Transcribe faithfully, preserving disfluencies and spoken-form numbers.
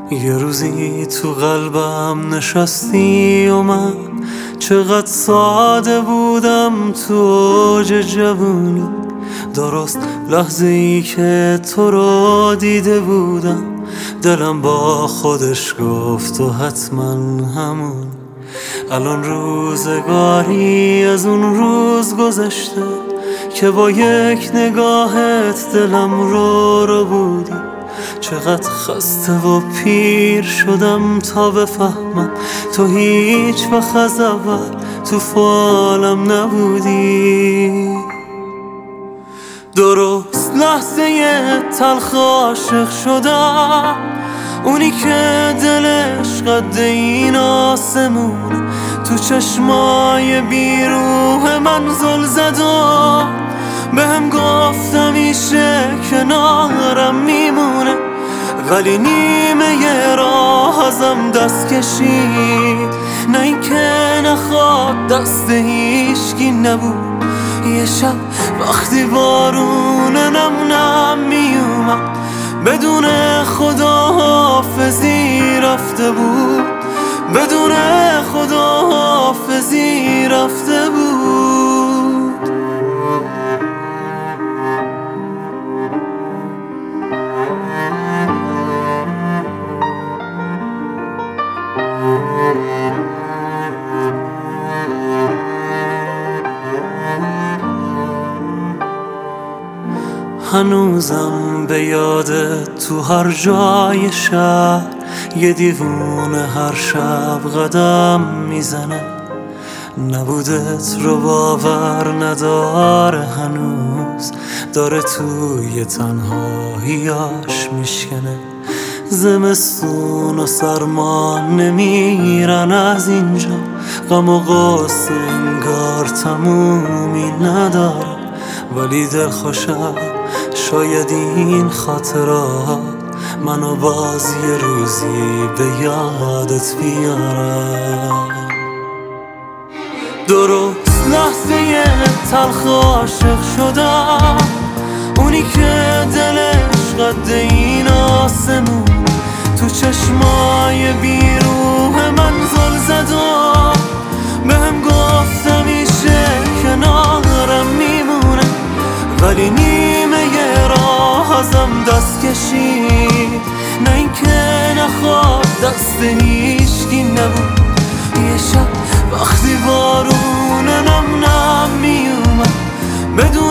یه روزی تو قلبم نشستی و من چقدر ساده بودم تو اوج جوونی. درست لحظه ای که تو رو دیده بودم دلم با خودش گفت و حتما همون. الان روزگاری از اون روز گذشته که با یک نگاهت دلم رو رو بودی. چقدر خسته و پیر شدم تا بفهمم تو هیچ وقت از اول تو فالم نبودی. درست لحظه تلخ عاشق شدم، اونی که دلش قد این آسمون تو چشمای بیروح من زل زد و بهم گفت همیشه کنارم میمونه، ولی نیمه یه راه ازم دست کشید. نه این که نخواد دست هیچکی نبود. یه شب وقتی بارون نم نم میومد بدون خداحافظی رفته بود، بدون خداحافظی رفته بود. هنوزم به یادت تو هر جای شهر یه دیوونه هر شب قدم میزنه. نبودت رو باور نداره هنوز، داره توی تنهاییاش میشکنه. زمستون و سرما نمیرن از اینجا، غم و غصه انگار تمومی نداره. ولی دل خوشم شاید این خاطرات منو باز یه روزی به یادت بیارم. درست لحظه تلخ عاشق شدم، اونی که دلش قد این آسمون تو چشمای بیروح من زل زد و بهم گفت همیشه کنارم میمونه، ولی نیمه یه راه ازم دست کشید. نه این که نخواد دست هیچکی نبود. یه شب وقتی بارون نم نم میومد بدون